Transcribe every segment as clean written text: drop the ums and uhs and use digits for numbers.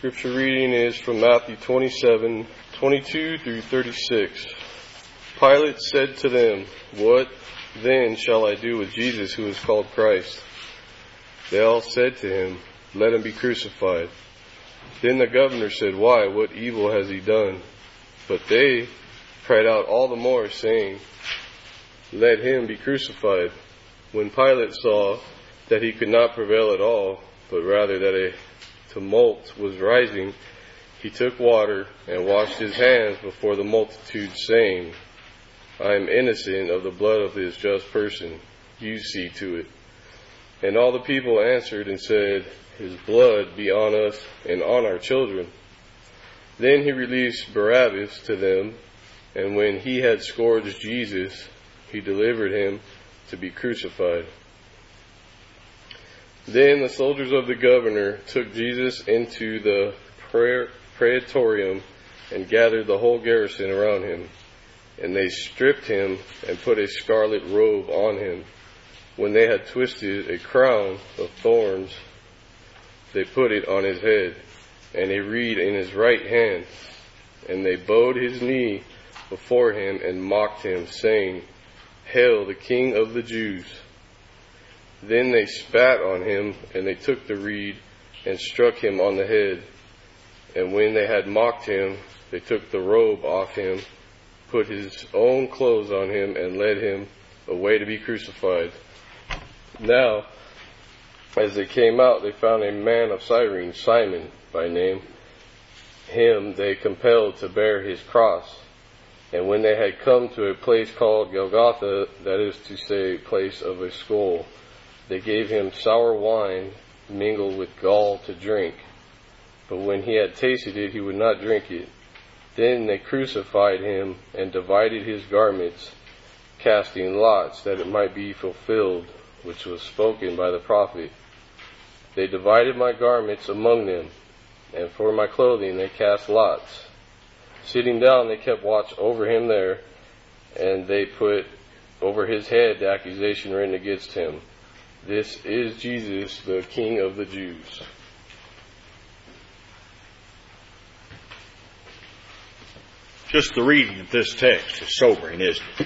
Scripture reading is from Matthew 27:22 through 36. Pilate said to them, "What then shall I do with Jesus who is called Christ?" They all said to him, "Let him be crucified." Then the governor said, "Why? What evil has he done?" But they cried out all the more, saying, "Let him be crucified." When Pilate saw that he could not prevail at all, but rather that a tumult was rising, he took water and washed his hands before the multitude, saying, "I am innocent of the blood of this just person. You see to it." And all the people answered and said, "His blood be on us and on our children." Then he released Barabbas to them, and when he had scourged Jesus, he delivered him to be crucified. Then the soldiers of the governor took Jesus into the praetorium and gathered the whole garrison around him. And they stripped him and put a scarlet robe on him. When they had twisted a crown of thorns, they put it on his head, and a reed in his right hand. And they bowed his knee before him and mocked him, saying, "Hail, the King of the Jews!" Then they spat on him, and they took the reed and struck him on the head. And when they had mocked him, they took the robe off him, put his own clothes on him, and led him away to be crucified. Now, as they came out, they found a man of Cyrene, Simon by name. Him they compelled to bear his cross. And when they had come to a place called Golgotha, that is to say, place of a skull, they gave him sour wine mingled with gall to drink. But when he had tasted it, he would not drink it. Then they crucified him and divided his garments, casting lots, that it might be fulfilled, which was spoken by the prophet. They divided my garments among them, and for my clothing they cast lots. Sitting down, they kept watch over him there, and they put over his head the accusation written against him, "This is Jesus, the King of the Jews." Just the reading of this text is sobering, isn't it?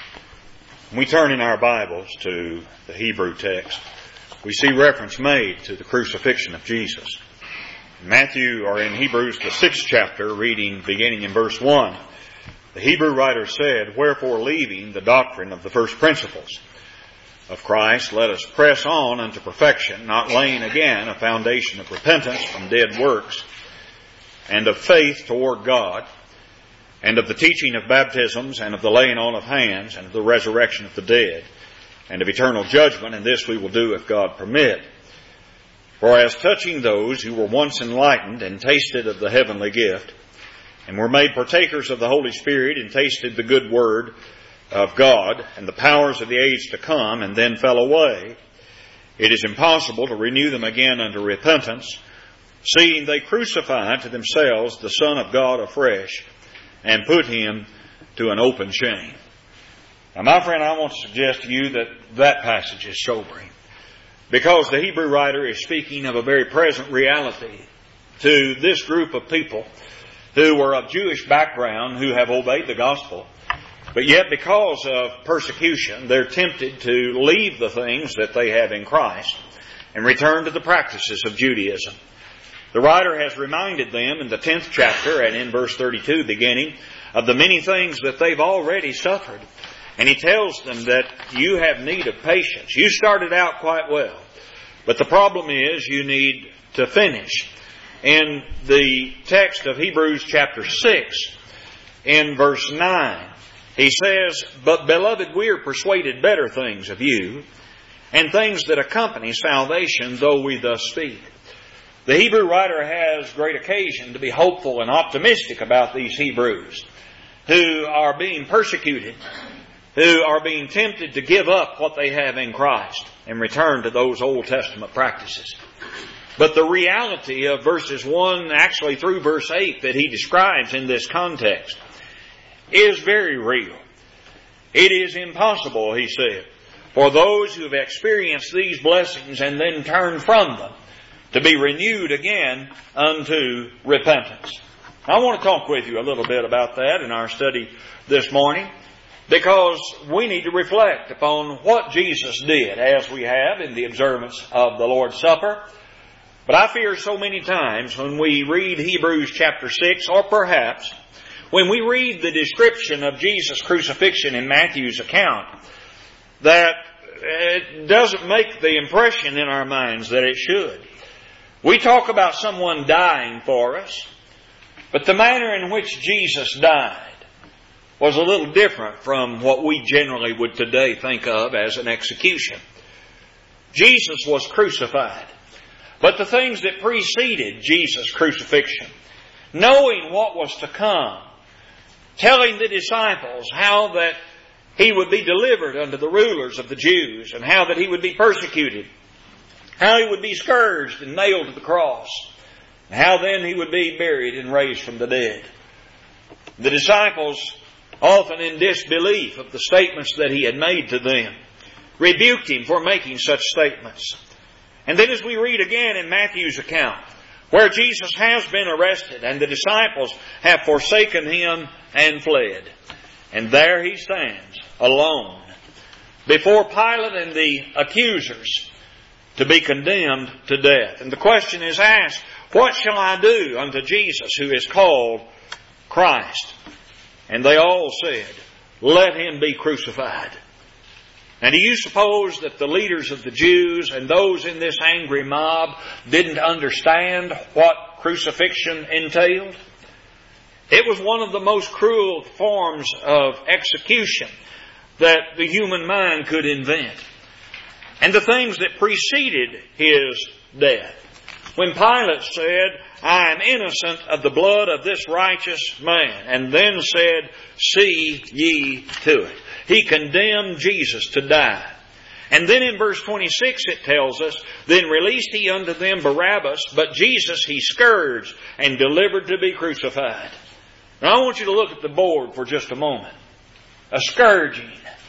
When we turn in our Bibles to the Hebrew text, we see reference made to the crucifixion of Jesus. In Matthew, or in Hebrews, the 6th chapter, reading beginning in verse 1, the Hebrew writer said, "Wherefore, leaving the doctrine of the first principles of Christ, let us press on unto perfection, not laying again a foundation of repentance from dead works, and of faith toward God, and of the teaching of baptisms, and of the laying on of hands, and of the resurrection of the dead, and of eternal judgment, and this we will do if God permit. For as touching those who were once enlightened, and tasted of the heavenly gift, and were made partakers of the Holy Spirit, and tasted the good word of God, and the powers of the age to come, and then fell away, it is impossible to renew them again unto repentance, seeing they crucify to themselves the Son of God afresh, and put him to an open shame." Now, my friend, I want to suggest to you that that passage is sobering, because the Hebrew writer is speaking of a very present reality to this group of people who were of Jewish background, who have obeyed the gospel, but yet because of persecution, they're tempted to leave the things that they have in Christ and return to the practices of Judaism. The writer has reminded them in the 10th chapter and in verse 32 beginning of the many things that they've already suffered. And he tells them that you have need of patience. You started out quite well, but the problem is you need to finish. In the text of Hebrews chapter 6, in verse 9, he says, "But beloved, we are persuaded better things of you, and things that accompany salvation, though we thus speak." The Hebrew writer has great occasion to be hopeful and optimistic about these Hebrews who are being persecuted, who are being tempted to give up what they have in Christ and return to those Old Testament practices. But the reality of verses 1 actually through verse 8 that he describes in this context is very real. It is impossible, he said, for those who have experienced these blessings and then turn from them to be renewed again unto repentance. I want to talk with you a little bit about that in our study this morning, because we need to reflect upon what Jesus did, as we have in the observance of the Lord's Supper. But I fear so many times when we read Hebrews chapter 6, or perhaps when we read the description of Jesus' crucifixion in Matthew's account, that it doesn't make the impression in our minds that it should. We talk about someone dying for us, but the manner in which Jesus died was a little different from what we generally would today think of as an execution. Jesus was crucified, but the things that preceded Jesus' crucifixion, knowing what was to come, telling the disciples how that He would be delivered unto the rulers of the Jews, and how that He would be persecuted, how He would be scourged and nailed to the cross, and how then He would be buried and raised from the dead. The disciples, often in disbelief of the statements that He had made to them, rebuked Him for making such statements. And then as we read again in Matthew's account, where Jesus has been arrested and the disciples have forsaken Him and fled, and there He stands alone before Pilate and the accusers to be condemned to death. And the question is asked, what shall I do unto Jesus who is called Christ? And they all said, let Him be crucified. Now, do you suppose that the leaders of the Jews and those in this angry mob didn't understand what crucifixion entailed? It was one of the most cruel forms of execution that the human mind could invent. And the things that preceded His death. When Pilate said, I am innocent of the blood of this righteous man, and then said, see ye to it. He condemned Jesus to die. And then in verse 26 it tells us, then released He unto them Barabbas, but Jesus He scourged and delivered to be crucified. Now I want you to look at the board for just a moment. A scourging.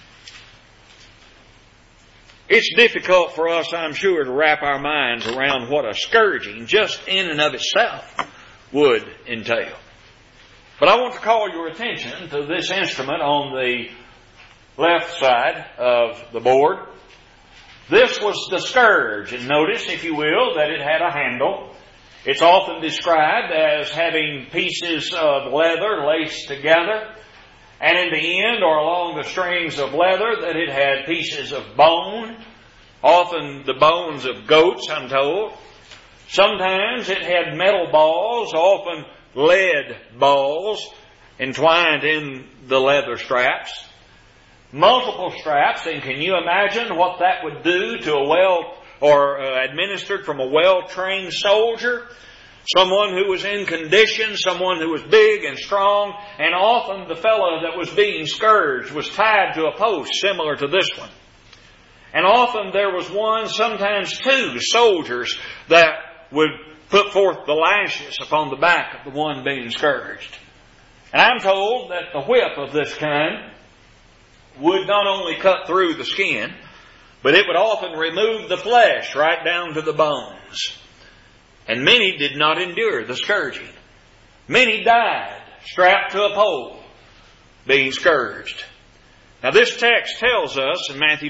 It's difficult for us, I'm sure, to wrap our minds around what a scourging just in and of itself would entail. But I want to call your attention to this instrument on the left side of the board. This was the scourge. And notice, if you will, that it had a handle. It's often described as having pieces of leather laced together. And in the end, or along the strings of leather, that it had pieces of bone. Often the bones of goats, I'm told. Sometimes it had metal balls, often lead balls, entwined in the leather straps. Multiple straps, and can you imagine what that would do to administered from a well-trained soldier? Someone who was in condition, someone who was big and strong, and often the fellow that was being scourged was tied to a post similar to this one. And often there was one, sometimes two soldiers that would put forth the lashes upon the back of the one being scourged. And I'm told that the whip of this kind would not only cut through the skin, but it would often remove the flesh right down to the bones. And many did not endure the scourging. Many died strapped to a pole, being scourged. Now this text tells us in Matthew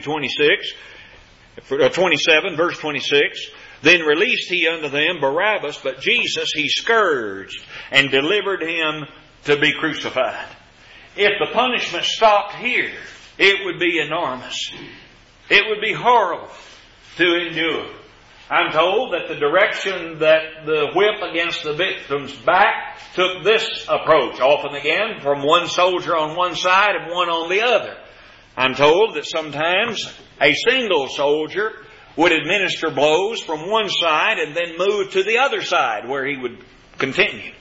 27, verse 26, then released He unto them Barabbas, but Jesus He scourged and delivered Him to be crucified. If the punishment stopped here, it would be enormous. It would be horrible to endure. I'm told that the direction that the whip against the victim's back took this approach, often again from one soldier on one side and one on the other. I'm told that sometimes a single soldier would administer blows from one side and then move to the other side where he would continue.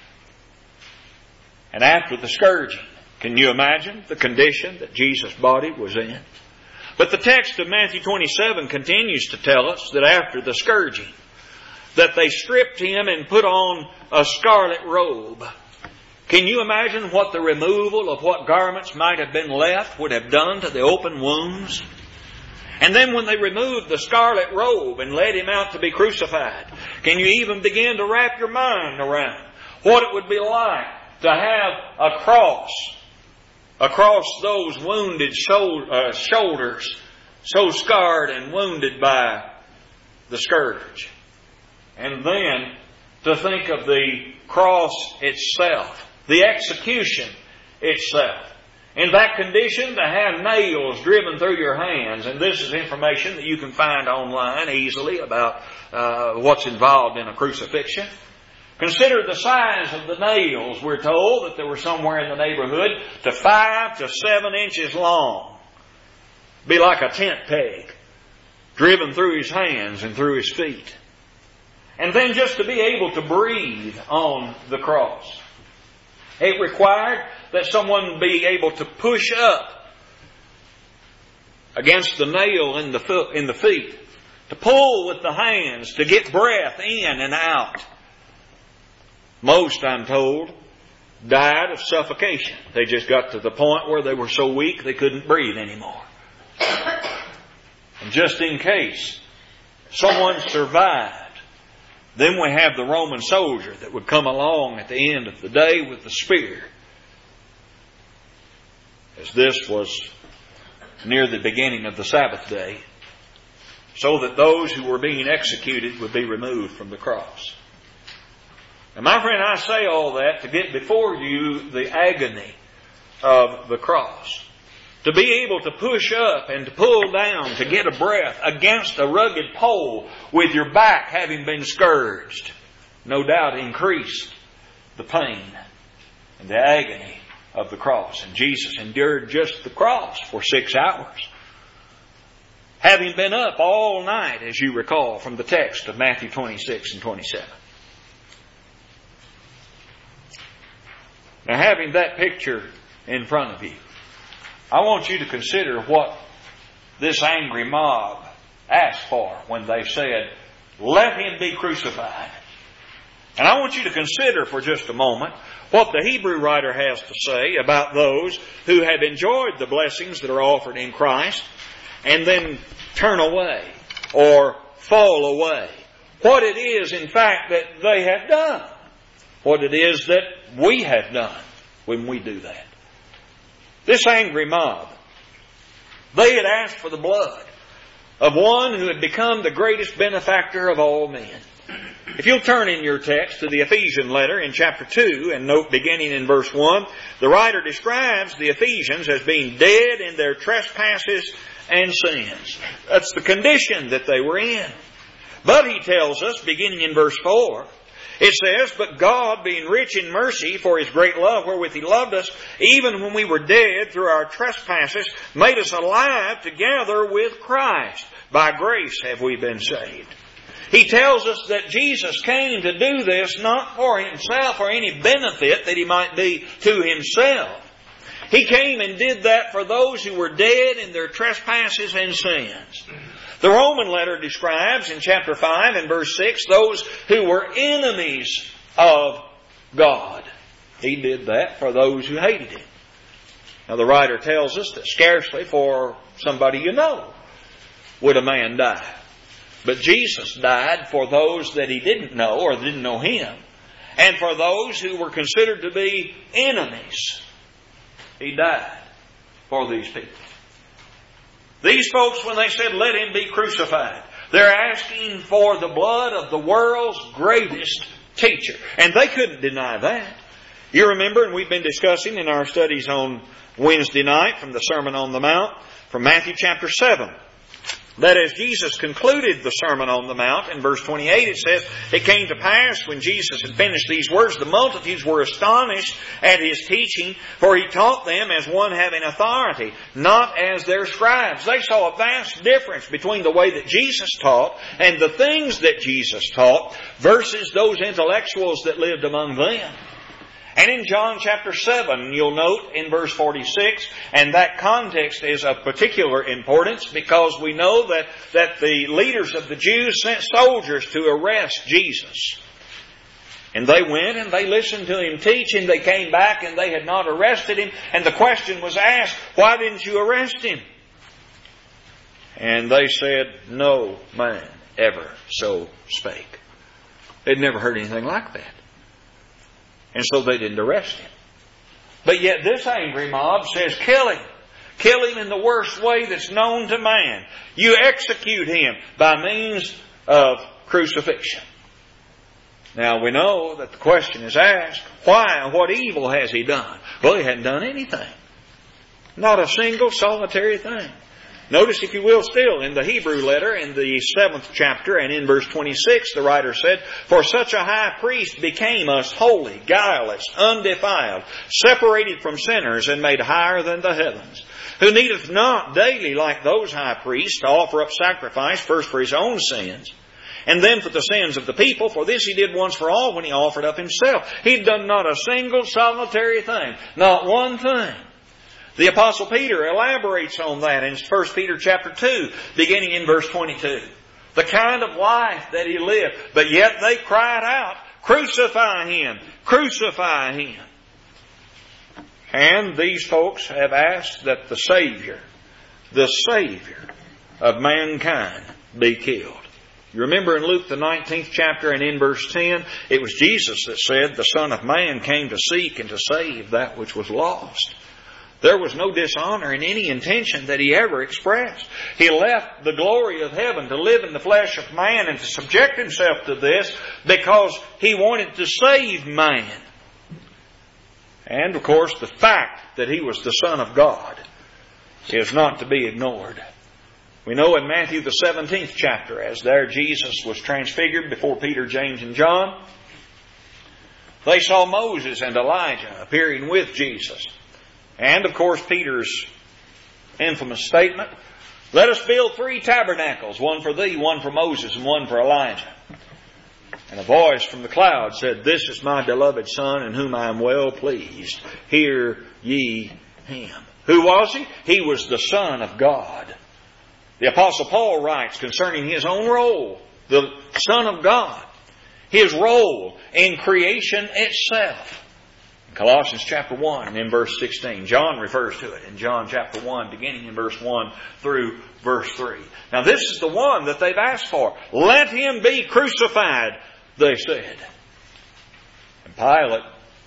And after the scourging, can you imagine the condition that Jesus' body was in? But the text of Matthew 27 continues to tell us that after the scourging, that they stripped Him and put on a scarlet robe. Can you imagine what the removal of what garments might have been left would have done to the open wounds? And then when they removed the scarlet robe and led Him out to be crucified, can you even begin to wrap your mind around what it would be like to have a cross across those wounded shoulders, so scarred and wounded by the scourge? And then to think of the cross itself, the execution itself. In that condition, to have nails driven through your hands, and this is information that you can find online easily about what's involved in a crucifixion. Consider the size of the nails. We're told that they were somewhere in the neighborhood to 5 to 7 inches long. Be like a tent peg, driven through His hands and through His feet. And then just to be able to breathe on the cross. It required that someone be able to push up against the nail in the feet, to pull with the hands, to get breath in and out. Most, I'm told, died of suffocation. They just got to the point where they were so weak they couldn't breathe anymore. And just in case someone survived, then we have the Roman soldier that would come along at the end of the day with the spear. As this was near the beginning of the Sabbath day, so that those who were being executed would be removed from the cross. And my friend, I say all that to get before you the agony of the cross. To be able to push up and to pull down, to get a breath against a rugged pole with your back having been scourged, no doubt increased the pain and the agony of the cross. And Jesus endured just the cross for 6 hours, having been up all night, as you recall from the text of Matthew 26 and 27. Now, having that picture in front of you, I want you to consider what this angry mob asked for when they said, "Let Him be crucified." And I want you to consider for just a moment what the Hebrew writer has to say about those who have enjoyed the blessings that are offered in Christ and then turn away or fall away. What it is, in fact, that they have done. What it is that we have done when we do that. This angry mob, they had asked for the blood of one who had become the greatest benefactor of all men. If you'll turn in your text to the Ephesian letter in chapter 2 and note beginning in verse 1, the writer describes the Ephesians as being dead in their trespasses and sins. That's the condition that they were in. But he tells us, beginning in verse 4, it says, "But God, being rich in mercy for His great love wherewith He loved us, even when we were dead through our trespasses, made us alive together with Christ. By grace have we been saved." He tells us that Jesus came to do this not for Himself or any benefit that He might be to Himself. He came and did that for those who were dead in their trespasses and sins. The Roman letter describes in chapter 5 and verse 6 those who were enemies of God. He did that for those who hated Him. Now the writer tells us that scarcely for somebody you know would a man die. But Jesus died for those that He didn't know or didn't know Him. And for those who were considered to be enemies. He died for these people. These folks, when they said, "Let Him be crucified," they're asking for the blood of the world's greatest teacher. And they couldn't deny that. You remember, and we've been discussing in our studies on Wednesday night from the Sermon on the Mount, from Matthew chapter 7, that as Jesus concluded the Sermon on the Mount, in verse 28 it says, "It came to pass when Jesus had finished these words, the multitudes were astonished at His teaching, for He taught them as one having authority, not as their scribes." They saw a vast difference between the way that Jesus taught and the things that Jesus taught versus those intellectuals that lived among them. And in John chapter 7, you'll note in verse 46, and that context is of particular importance because we know that the leaders of the Jews sent soldiers to arrest Jesus. And they went and they listened to Him teach, and they came back and they had not arrested Him. And the question was asked, "Why didn't you arrest Him?" And they said, no man ever so spake. They'd never heard anything like that. And so they didn't arrest him. But yet this angry mob says, kill him. Kill him in the worst way that's known to man. You execute him by means of crucifixion. Now we know that the question is asked, why? What evil has he done? Well, he hadn't done anything. Not a single solitary thing. Notice, if you will, still in the Hebrew letter, in the 7th chapter and in verse 26, the writer said, for such a high priest became us holy, guileless, undefiled, separated from sinners, and made higher than the heavens, who needeth not daily, like those high priests, to offer up sacrifice, first for his own sins, and then for the sins of the people. For this he did once for all when he offered up himself. He'd done not a single solitary thing. Not one thing. The Apostle Peter elaborates on that in 1 Peter chapter 2, beginning in verse 22. The kind of life that he lived. But yet they cried out, crucify him! Crucify him! And these folks have asked that the Savior of mankind, be killed. You remember in Luke the 19th chapter and in verse 10, it was Jesus that said, the Son of Man came to seek and to save that which was lost. There was no dishonor in any intention that he ever expressed. He left the glory of heaven to live in the flesh of man and to subject himself to this because he wanted to save man. And of course, the fact that he was the Son of God is not to be ignored. We know in Matthew the 17th chapter, as there Jesus was transfigured before Peter, James, and John, they saw Moses and Elijah appearing with Jesus. And of course, Peter's infamous statement, let us build 3 tabernacles, one for thee, one for Moses, and one for Elijah. And a voice from the cloud said, this is my beloved Son, in whom I am well pleased. Hear ye him. Who was he? He was the Son of God. The Apostle Paul writes concerning his own role, the Son of God, his role in creation itself. Colossians chapter 1 and in verse 16. John refers to it in John chapter 1, beginning in verse 1 through verse 3. Now this is the one that they've asked for. Let him be crucified, they said. And Pilate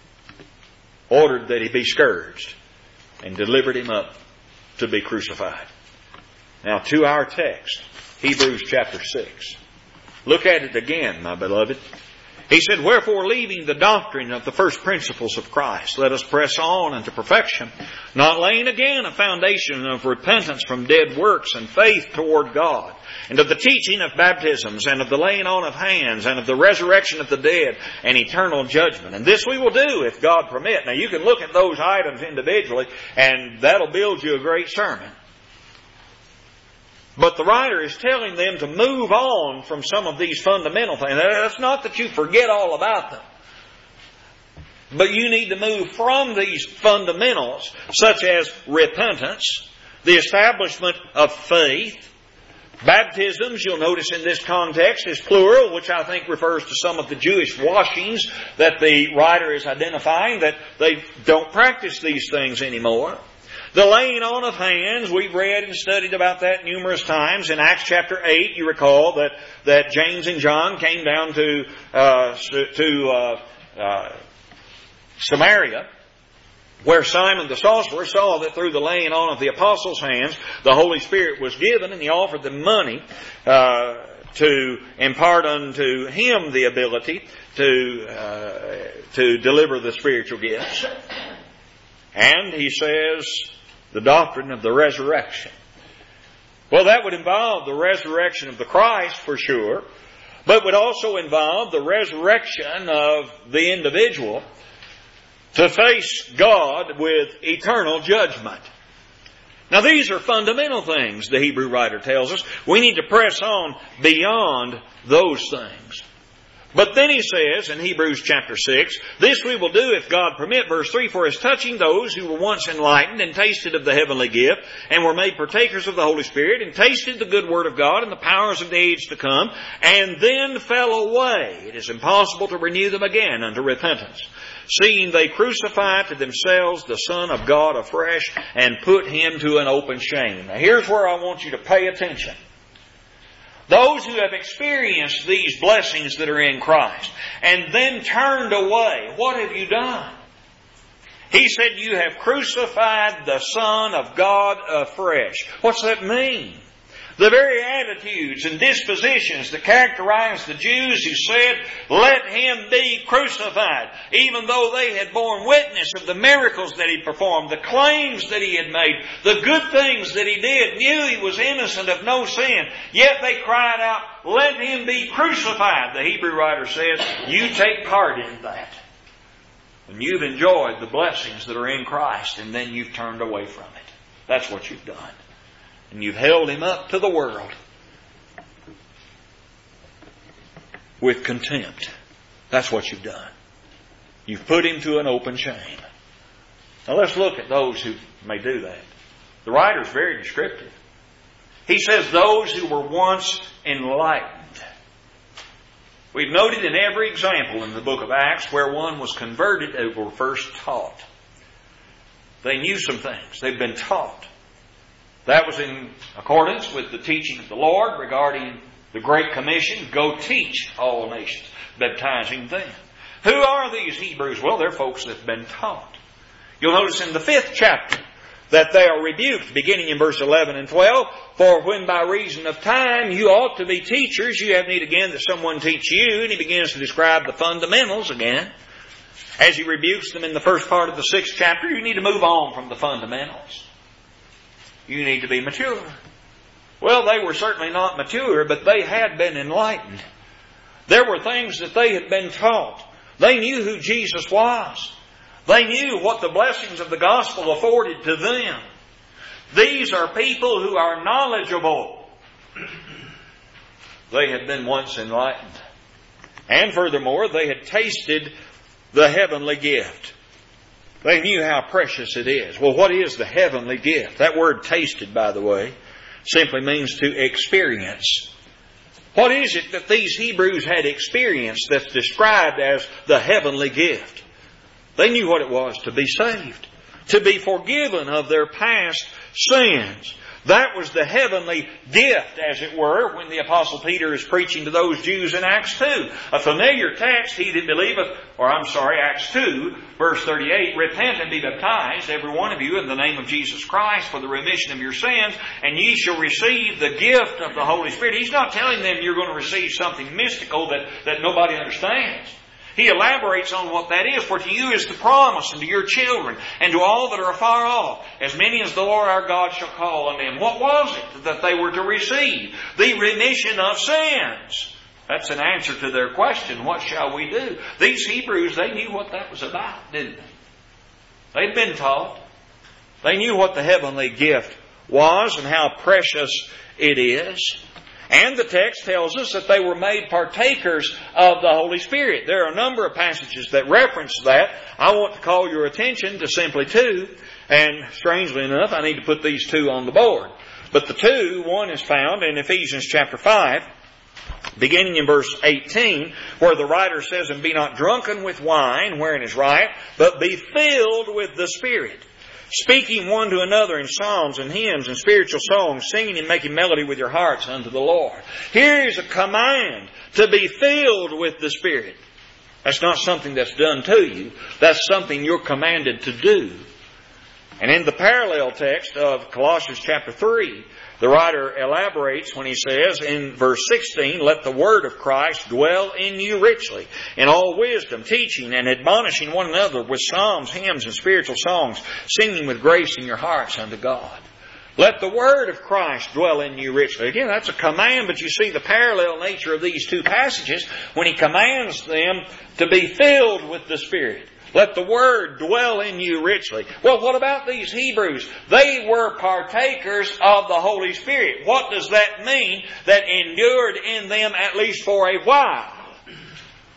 ordered that he be scourged and delivered him up to be crucified. Now to our text, Hebrews chapter 6. Look at it again, my beloved. He said, wherefore, leaving the doctrine of the first principles of Christ, let us press on unto perfection, not laying again a foundation of repentance from dead works and faith toward God, and of the teaching of baptisms, and of the laying on of hands, and of the resurrection of the dead, and eternal judgment. And this we will do if God permit. Now you can look at those items individually, and that'll build you a great sermon. But the writer is telling them to move on from some of these fundamental things. That's not that you forget all about them. But you need to move from these fundamentals, such as repentance, the establishment of faith, baptisms, you'll notice in this context, is plural, which I think refers to some of the Jewish washings that the writer is identifying, that they don't practice these things anymore. The laying on of hands, we've read and studied about that numerous times. In Acts chapter 8, you recall that James and John came down to Samaria, where Simon the sorcerer saw that through the laying on of the apostles' hands, the Holy Spirit was given, and he offered them money to impart unto him the ability to deliver the spiritual gifts. And he says, the doctrine of the resurrection. Well, that would involve the resurrection of the Christ for sure, but would also involve the resurrection of the individual to face God with eternal judgment. Now these are fundamental things, the Hebrew writer tells us. We need to press on beyond those things. But then he says in Hebrews chapter 6, this we will do if God permit, verse 3, for as touching those who were once enlightened and tasted of the heavenly gift, and were made partakers of the Holy Spirit, and tasted the good word of God and the powers of the age to come, and then fell away, it is impossible to renew them again unto repentance, seeing they crucify to themselves the Son of God afresh, and put Him to an open shame. Now here's where I want you to pay attention. Those who have experienced these blessings that are in Christ and then turned away, what have you done? He said, you have crucified the Son of God afresh. What's that mean? The very attitudes and dispositions that characterized the Jews who said, let Him be crucified, even though they had borne witness of the miracles that He performed, the claims that He had made, the good things that He did, knew He was innocent of no sin, yet they cried out, let Him be crucified. The Hebrew writer says, you take part in that. When you've enjoyed the blessings that are in Christ and then you've turned away from it. That's what you've done. And you've held Him up to the world with contempt. That's what you've done. You've put Him to an open shame. Now let's look at those who may do that. The writer's very descriptive. He says those who were once enlightened. We've noted in every example in the book of Acts where one was converted and were first taught. They knew some things. They'd been taught. That was in accordance with the teaching of the Lord regarding the Great Commission, go teach all nations, baptizing them. Who are these Hebrews? Well, they're folks that have been taught. You'll notice in the 5th chapter that they are rebuked, beginning in verse 11 and 12, for when by reason of time you ought to be teachers, you have need again that someone teach you. And he begins to describe the fundamentals again. As he rebukes them in the first part of the 6th chapter, you need to move on from the fundamentals. You need to be mature. Well, they were certainly not mature, but they had been enlightened. There were things that they had been taught. They knew who Jesus was. They knew what the blessings of the gospel afforded to them. These are people who are knowledgeable. They had been once enlightened. And furthermore, they had tasted the heavenly gift. They knew how precious it is. Well, what is the heavenly gift? That word tasted, by the way, simply means to experience. What is it that these Hebrews had experienced that's described as the heavenly gift? They knew what it was to be saved, to be forgiven of their past sins. That was the heavenly gift, as it were, when the Apostle Peter is preaching to those Jews in Acts 2. A familiar text, he that believeth, Acts 2, verse 38, repent and be baptized, every one of you, in the name of Jesus Christ for the remission of your sins, and ye shall receive the gift of the Holy Spirit. He's not telling them you're going to receive something mystical that nobody understands. He elaborates on what that is. For to you is the promise, and to your children, and to all that are afar off, as many as the Lord our God shall call on them. What was it that they were to receive? The remission of sins. That's an answer to their question, what shall we do? These Hebrews, they knew what that was about, didn't they? They'd been taught. They knew what the heavenly gift was and how precious it is. And the text tells us that they were made partakers of the Holy Spirit. There are a number of passages that reference that. I want to call your attention to simply 2. And strangely enough, I need to put these 2 on the board. But the 2, one is found in Ephesians chapter 5, beginning in verse 18, where the writer says, and be not drunken with wine, wherein is right, but be filled with the Spirit, speaking one to another in psalms and hymns and spiritual songs, singing and making melody with your hearts unto the Lord. Here is a command to be filled with the Spirit. That's not something that's done to you. That's something you're commanded to do. And in the parallel text of Colossians chapter 3, the writer elaborates when he says in verse 16, let the word of Christ dwell in you richly, in all wisdom, teaching and admonishing one another with psalms, hymns, and spiritual songs, singing with grace in your hearts unto God. Let the word of Christ dwell in you richly. Again, that's a command, but you see the parallel nature of these 2 passages when he commands them to be filled with the Spirit. Let the Word dwell in you richly. Well, what about these Hebrews? They were partakers of the Holy Spirit. What does that mean? That endured in them at least for a while.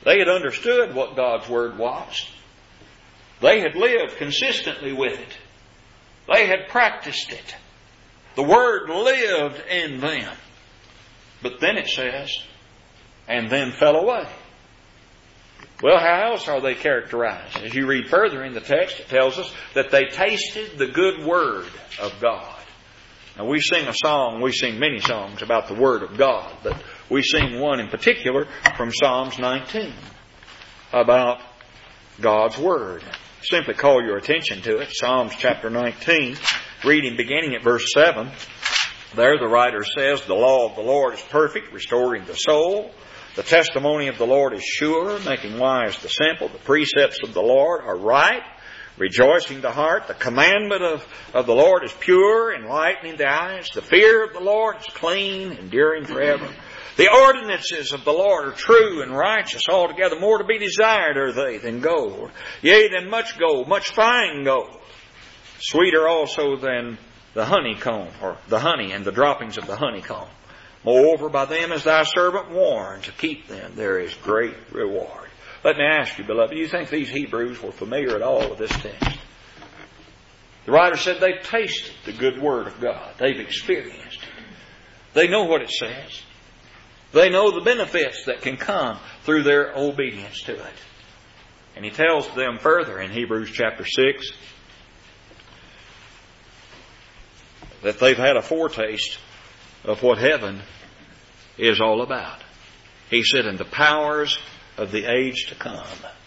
They had understood what God's Word was. They had lived consistently with it. They had practiced it. The Word lived in them. But then it says, and then fell away. Well, how else are they characterized? As you read further in the text, it tells us that they tasted the good Word of God. Now, we sing many songs about the Word of God, but we sing one in particular from Psalms 19 about God's Word. Simply call your attention to it. Psalms chapter 19, reading beginning at verse 7. There the writer says, the law of the Lord is perfect, restoring the soul. The testimony of the Lord is sure, making wise the simple. The precepts of the Lord are right, rejoicing the heart. The commandment of the Lord is pure, enlightening the eyes. The fear of the Lord is clean, enduring forever. The ordinances of the Lord are true and righteous altogether. More to be desired are they than gold, yea, than much gold, much fine gold. Sweeter also than the honeycomb, or the honey and the droppings of the honeycomb. Moreover, by them is thy servant warned, to keep them there is great reward. Let me ask you, beloved, do you think these Hebrews were familiar at all with this text? The writer said they've tasted the good Word of God. They've experienced it. They know what it says. They know the benefits that can come through their obedience to it. And he tells them further in Hebrews chapter 6 that they've had a foretaste of what heaven is all about. He said, in the powers of the age to come,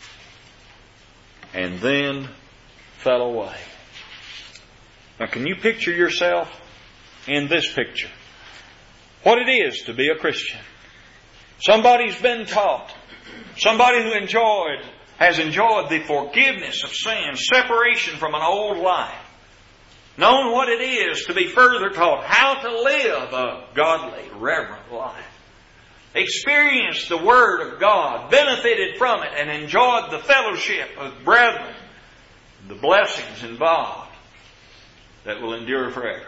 and then fell away. Now, can you picture yourself in this picture? What it is to be a Christian. Somebody's been taught. Somebody who has enjoyed the forgiveness of sin, separation from an old life. Known what it is to be further taught how to live a godly, reverent life. Experienced the Word of God, benefited from it, and enjoyed the fellowship of brethren, the blessings involved that will endure forever.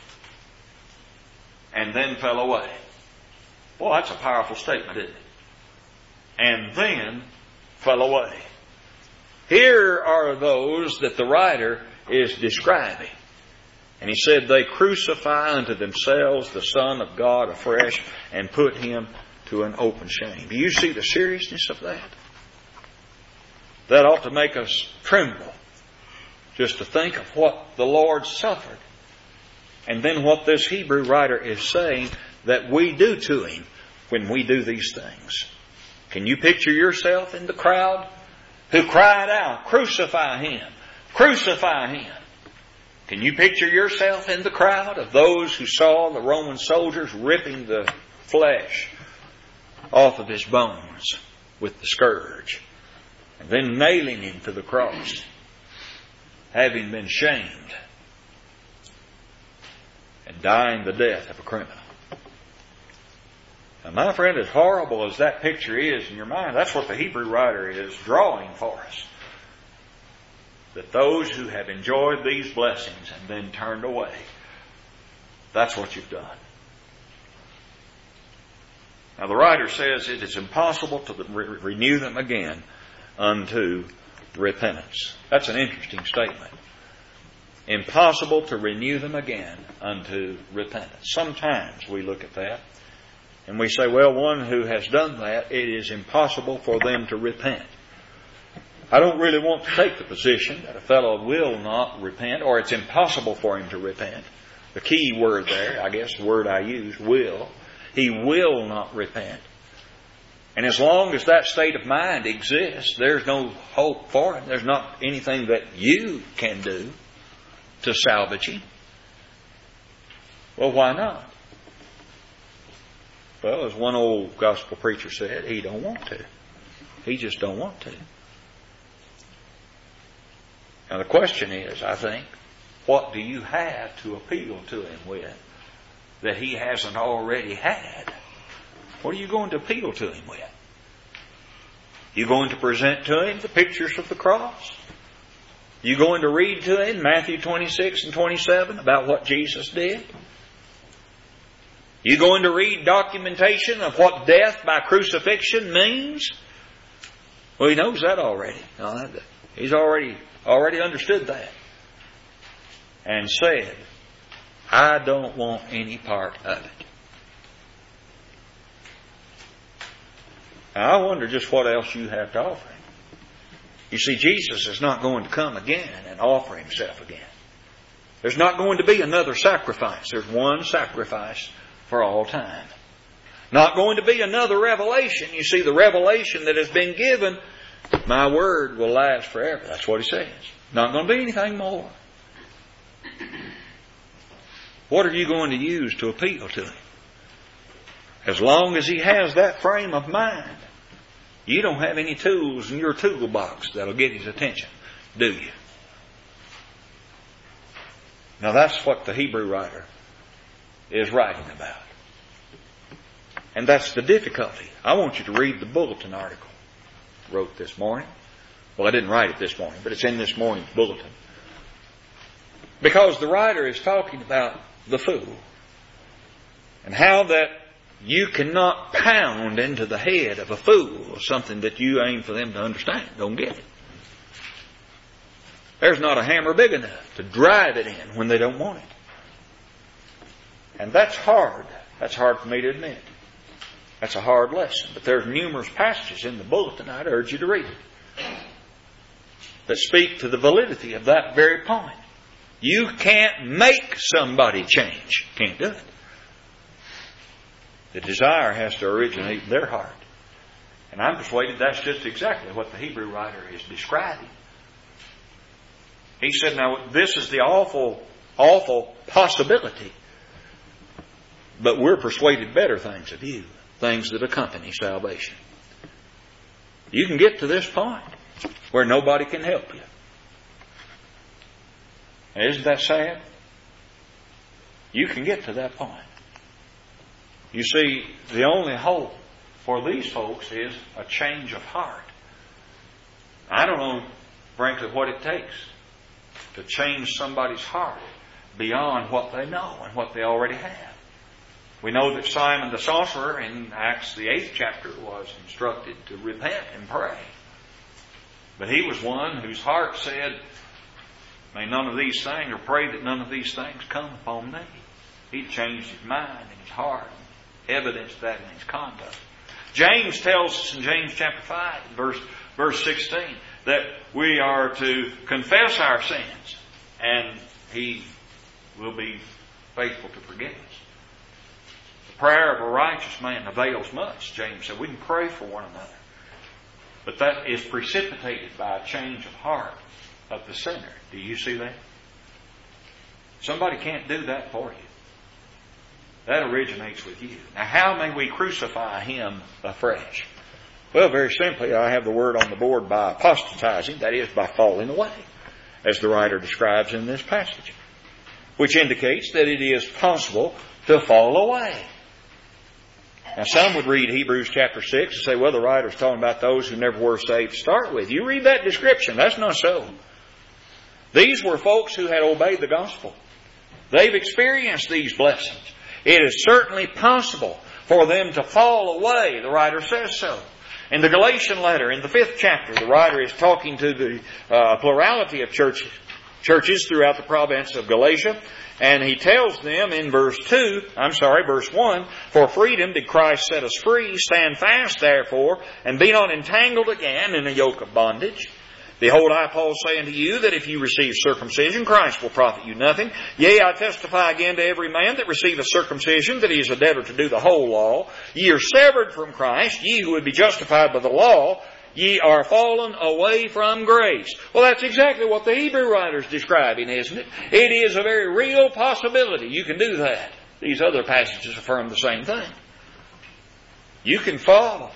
And then fell away. Well, that's a powerful statement, isn't it? And then fell away. Here are those that the writer is describing. And he said, they crucify unto themselves the Son of God afresh and put Him to an open shame. Do you see the seriousness of that? That ought to make us tremble just to think of what the Lord suffered. And then what this Hebrew writer is saying that we do to Him when we do these things. Can you picture yourself in the crowd who cried out, crucify Him, crucify Him? Can you picture yourself in the crowd of those who saw the Roman soldiers ripping the flesh off of His bones with the scourge and then nailing Him to the cross, having been shamed and dying the death of a criminal? Now, my friend, as horrible as that picture is in your mind, that's what the Hebrew writer is drawing for us. That those who have enjoyed these blessings and then turned away, that's what you've done. Now the writer says it is impossible to renew them again unto repentance. That's an interesting statement. Impossible to renew them again unto repentance. Sometimes we look at that and we say, well, one who has done that, it is impossible for them to repent. I don't really want to take the position that a fellow will not repent, or it's impossible for him to repent. The key word there, I guess the word I use, will. He will not repent. And as long as that state of mind exists, there's no hope for him. There's not anything that you can do to salvage him. Well, why not? Well, as one old gospel preacher said, he don't want to. He just don't want to. Now the question is, I think, what do you have to appeal to him with that he hasn't already had? What are you going to appeal to him with? You going to present to him the pictures of the cross? You going to read to him Matthew 26 and 27 about what Jesus did? You going to read documentation of what death by crucifixion means? Well, he knows that already. He's already understood that. And said, I don't want any part of it. Now, I wonder just what else you have to offer him. You see, Jesus is not going to come again and offer himself again. There's not going to be another sacrifice. There's one sacrifice for all time. Not going to be another revelation. You see, the revelation that has been given, my word will last forever. That's what he says. Not going to be anything more. What are you going to use to appeal to him? As long as he has that frame of mind, you don't have any tools in your toolbox that'll get his attention, do you? Now that's what the Hebrew writer is writing about. And that's the difficulty. I want you to read the bulletin article I wrote this morning. Well, I didn't write it this morning, but it's in this morning's bulletin. Because the writer is talking about the fool. And how that you cannot pound into the head of a fool something that you aim for them to understand. Don't get it. There's not a hammer big enough to drive it in when they don't want it. And that's hard. That's hard for me to admit. That's a hard lesson. But there's numerous passages in the bulletin I'd urge you to read that speak to the validity of that very point. You can't make somebody change. Can't do it. The desire has to originate in their heart. And I'm persuaded that's just exactly what the Hebrew writer is describing. He said, now this is the awful, awful possibility. But we're persuaded better things of you. Things that accompany salvation. You can get to this point where nobody can help you. Isn't that sad? You can get to that point. You see, the only hope for these folks is a change of heart. I don't know, frankly, what it takes to change somebody's heart beyond what they know and what they already have. We know that Simon the sorcerer in Acts the 8th chapter was instructed to repent and pray. But he was one whose heart said, may none of these things, or pray that none of these things come upon me. He changed his mind and his heart. Evidenced that in his conduct. James tells us in James chapter 5, verse 16, that we are to confess our sins and he will be faithful to forgive us. The prayer of a righteous man avails much, James said. We can pray for one another. But that is precipitated by a change of heart of the sinner. Do you see that? Somebody can't do that for you. That originates with you. Now, how may we crucify him afresh? Well, very simply, I have the word on the board, by apostatizing, that is, by falling away, as the writer describes in this passage, which indicates that it is possible to fall away. Now, some would read Hebrews chapter 6 and say, well, the writer's talking about those who never were saved to start with. You read that description. That's not so. These were folks who had obeyed the gospel. They've experienced these blessings. It is certainly possible for them to fall away. The writer says so. In the Galatian letter, in the 5th chapter, the writer is talking to the plurality of churches throughout the province of Galatia. And he tells them in verse 1, for freedom did Christ set us free. Stand fast, therefore, and be not entangled again in a yoke of bondage. Behold, I, Paul, say unto you that if you receive circumcision, Christ will profit you nothing. Yea, I testify again to every man that receiveth circumcision, that he is a debtor to do the whole law. Ye are severed from Christ, ye who would be justified by the law. Ye are fallen away from grace. Well, that's exactly what the Hebrew writer's describing, isn't it? It is a very real possibility. You can do that. These other passages affirm the same thing. You can fall.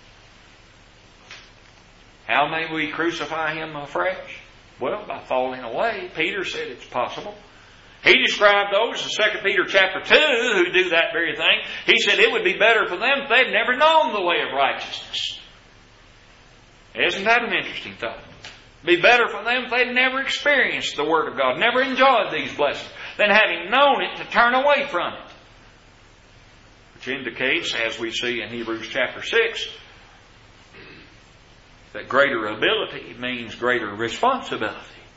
How may we crucify him afresh? Well, by falling away. Peter said it's possible. He described those in 2 Peter chapter 2 who do that very thing. He said it would be better for them if they'd never known the way of righteousness. Isn't that an interesting thought? It'd be better for them if they'd never experienced the Word of God, never enjoyed these blessings, than having known it to turn away from it. Which indicates, as we see in Hebrews chapter 6, that greater ability means greater responsibility.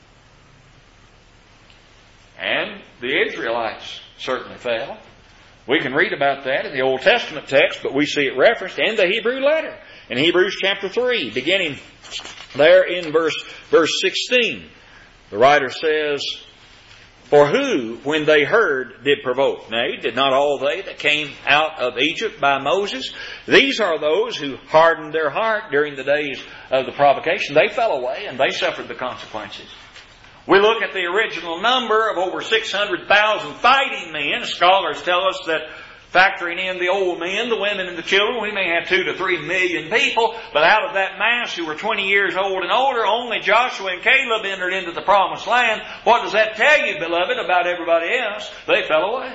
And the Israelites certainly fell. We can read about that in the Old Testament text, but we see it referenced in the Hebrew letter. In Hebrews chapter 3, beginning there in verse 16, the writer says, "For who, when they heard, did provoke? Nay, did not all they that came out of Egypt by Moses? These are those who hardened their heart during the days of the provocation." They fell away and they suffered the consequences. We look at the original number of over 600,000 fighting men. Scholars tell us that factoring in the old men, the women, and the children, we may have 2 to 3 million people. But out of that mass who were 20 years old and older, only Joshua and Caleb entered into the promised land. What does that tell you, beloved, about everybody else? They fell away.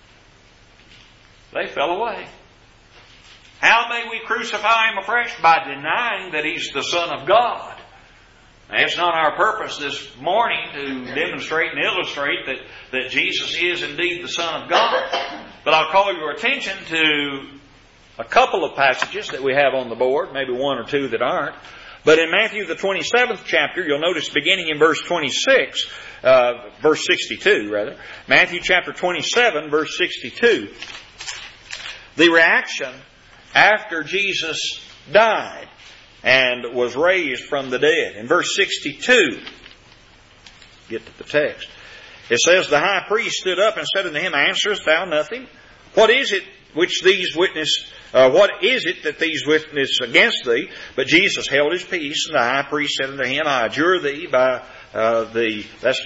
They fell away. How may we crucify Him afresh? By denying that He's the Son of God. Now, it's not our purpose this morning to demonstrate and illustrate that Jesus is indeed the Son of God. But I'll call your attention to a couple of passages that we have on the board, maybe 1 or 2 that aren't. But in Matthew the 27th chapter, you'll notice beginning in verse 62 rather. Matthew chapter 27, verse 62. The reaction after Jesus died and was raised from the dead. In verse 62, get to the text. It says, "The high priest stood up and said unto him, Answerest thou nothing? What is it that these witness against thee? But Jesus held his peace, and the high priest said unto him, I adjure thee by that's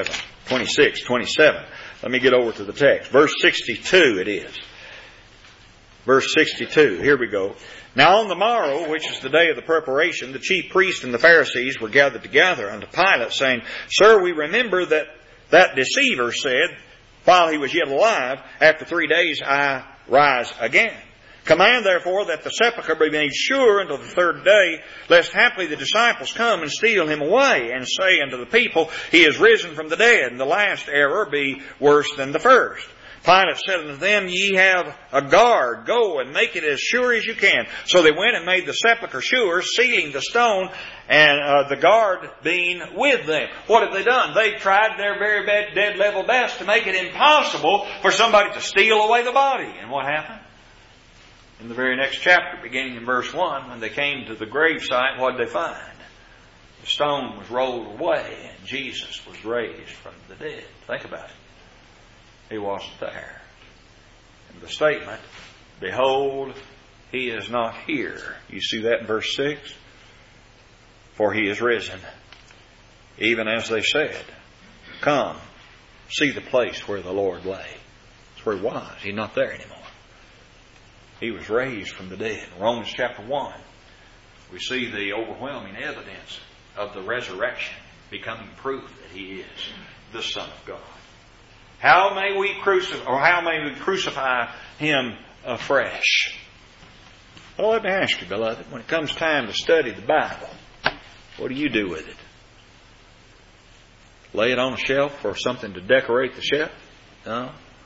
27. Let me get over to the text. Verse 62 it is. Verse 62, here we go. Now on the morrow, which is the day of the preparation, the chief priests and the Pharisees were gathered together unto Pilate, saying, Sir, we remember that deceiver said, while he was yet alive, After 3 days I rise again. Command therefore that the sepulchre be made sure until the 3rd day, lest haply the disciples come and steal him away, and say unto the people, He is risen from the dead, and the last error be worse than the first. Pilate said unto them, Ye have a guard, go and make it as sure as you can. So they went and made the sepulchre sure, sealing the stone, and the guard being with them. What have they done? They tried their very dead level best to make it impossible for somebody to steal away the body. And what happened? In the very next chapter, beginning in verse 1, when they came to the gravesite, what did they find? The stone was rolled away, and Jesus was raised from the dead. Think about it. He wasn't there. And the statement, Behold, He is not here. You see that in verse 6? For He is risen. Even as they said, Come, see the place where the Lord lay. That's where He was. He's not there anymore. He was raised from the dead. In Romans chapter 1, we see the overwhelming evidence of the resurrection becoming proof that He is the Son of God. How may we crucify Him afresh? Well, let me ask you, beloved, when it comes time to study the Bible, what do you do with it? Lay it on a shelf for something to decorate the shelf? No.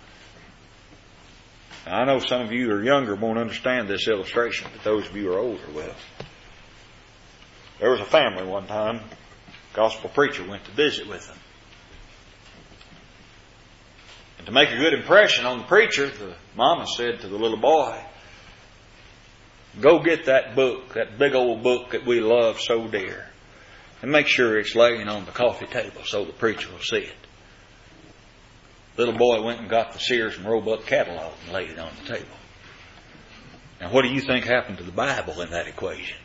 I know some of you who are younger won't understand this illustration, but those of you who are older will. There was a family one time, gospel preacher went to visit with them. And to make a good impression on the preacher, the mama said to the little boy, Go get that book, that big old book that we love so dear, and make sure it's laying on the coffee table so the preacher will see it. Little boy went and got the Sears and Roebuck catalog and laid it on the table. Now what do you think happened to the Bible in that equation?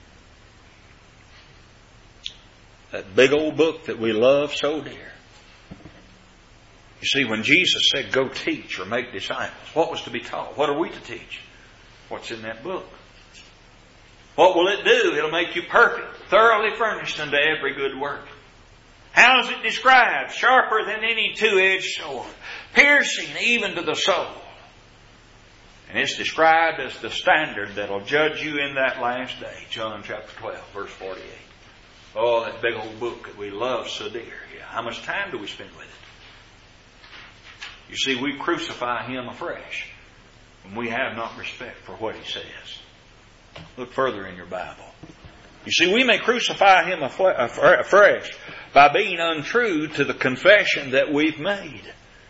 That big old book that we love so dear. You see, when Jesus said, Go teach or make disciples, what was to be taught? What are we to teach? What's in that book? What will it do? It'll make you perfect, thoroughly furnished unto every good work. How is it described? Sharper than any two-edged sword, piercing even to the soul. And it's described as the standard that'll judge you in that last day. John chapter 12, verse 48. Oh, that big old book that we love so dear. Yeah. How much time do we spend with it? You see, we crucify Him afresh when we have not respect for what He says. Look further in your Bible. You see, we may crucify Him afresh by being untrue to the confession that we've made.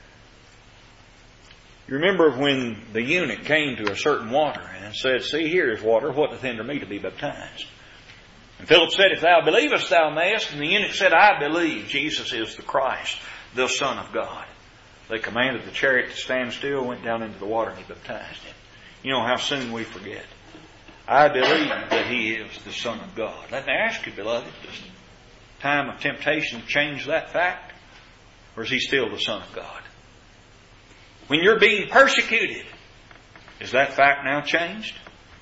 You remember when the eunuch came to a certain water and said, "See, here is water. What doth hinder me to be baptized?" And Philip said, "If thou believest, thou mayest." And the eunuch said, "I believe Jesus is the Christ, the Son of God." They commanded the chariot to stand still, went down into the water, and He baptized him. You know how soon we forget. I believe that He is the Son of God. Let me ask you, beloved, does the time of temptation change that fact? Or is He still the Son of God? When you're being persecuted, is that fact now changed?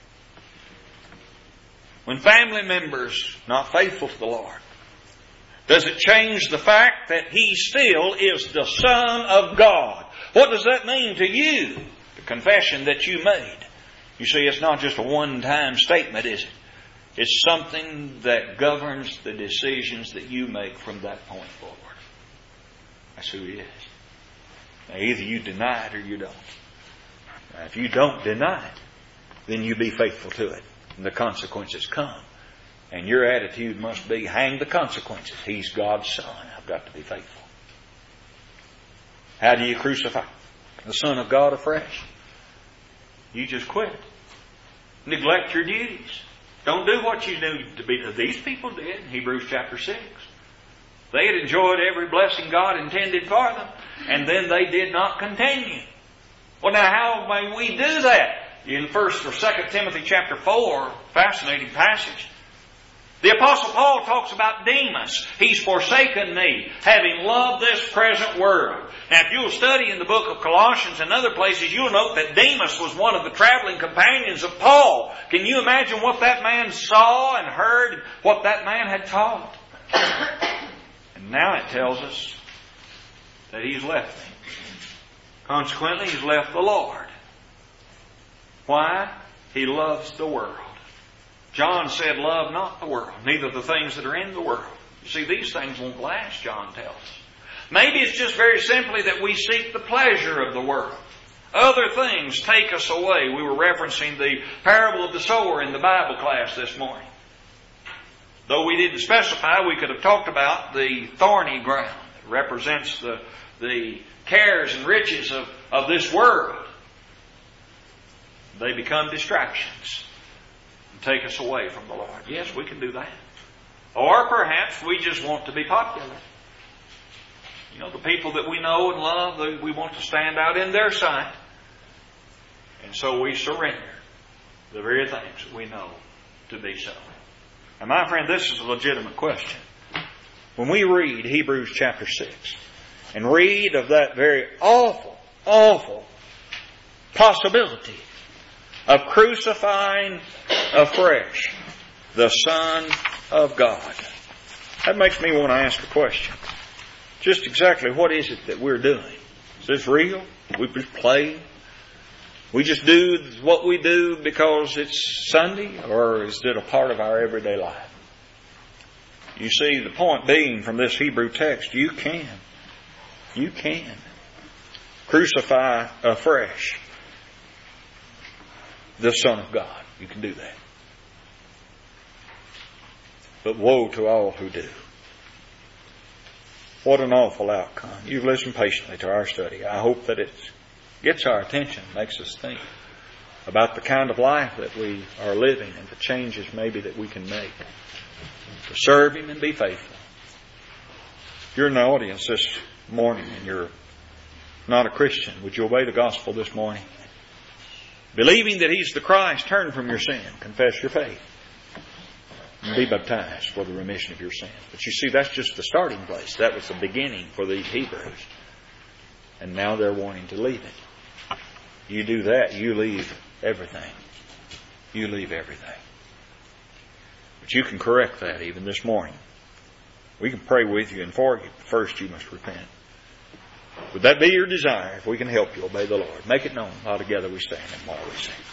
When family members not faithful to the Lord, does it change the fact that He still is the Son of God? What does that mean to you? The confession that you made. You see, it's not just a one-time statement, is it? It's something that governs the decisions that you make from that point forward. That's who He is. Now, either you deny it or you don't. Now, if you don't deny it, then you be faithful to it. And the consequences come. And your attitude must be, hang the consequences. He's God's Son. I've got to be faithful. How do you crucify the Son of God afresh? You just quit. Neglect your duties. Don't do what you knew to be. These people did in Hebrews chapter 6. They had enjoyed every blessing God intended for them, and then they did not continue. Well, now how may we do that? In 1 or 2 Timothy chapter 4, fascinating passage. The Apostle Paul talks about Demas. He's forsaken me, having loved this present world. Now, if you'll study in the book of Colossians and other places, you'll note that Demas was one of the traveling companions of Paul. Can you imagine what that man saw and heard, what that man had taught? And now it tells us that he's left him. Consequently, he's left the Lord. Why? He loves the world. John said, "Love not the world, neither the things that are in the world." You see, these things won't last, John tells us. Maybe it's just very simply that we seek the pleasure of the world. Other things take us away. We were referencing the parable of the sower in the Bible class this morning. Though we didn't specify, we could have talked about the thorny ground. It represents the cares and riches of this world. They become distractions. Take us away from the Lord. Yes, we can do that. Or perhaps we just want to be popular. You know, the people that we know and love, we want to stand out in their sight. And so we surrender the very things that we know to be so. And my friend, this is a legitimate question. When we read Hebrews chapter 6 and read of that very awful, awful possibility of crucifying afresh the Son of God, that makes me want to ask a question. Just exactly what is it that we're doing? Is this real? We just play? We just do what we do because it's Sunday? Or is it a part of our everyday life? You see, the point being from this Hebrew text, you can crucify afresh the Son of God. You can do that. But woe to all who do. What an awful outcome. You've listened patiently to our study. I hope that it gets our attention, makes us think about the kind of life that we are living and the changes maybe that we can make to serve Him and be faithful. If you're in the audience this morning and you're not a Christian, would you obey the gospel this morning? Believing that He's the Christ, turn from your sin, confess your faith, and be baptized for the remission of your sins. But you see, that's just the starting place. That was the beginning for these Hebrews. And now they're wanting to leave it. You do that, you leave everything. You leave everything. But you can correct that even this morning. We can pray with you and for you. First, you must repent. Would that be your desire? If we can help you, obey the Lord. Make it known. All together we stand and while we sing.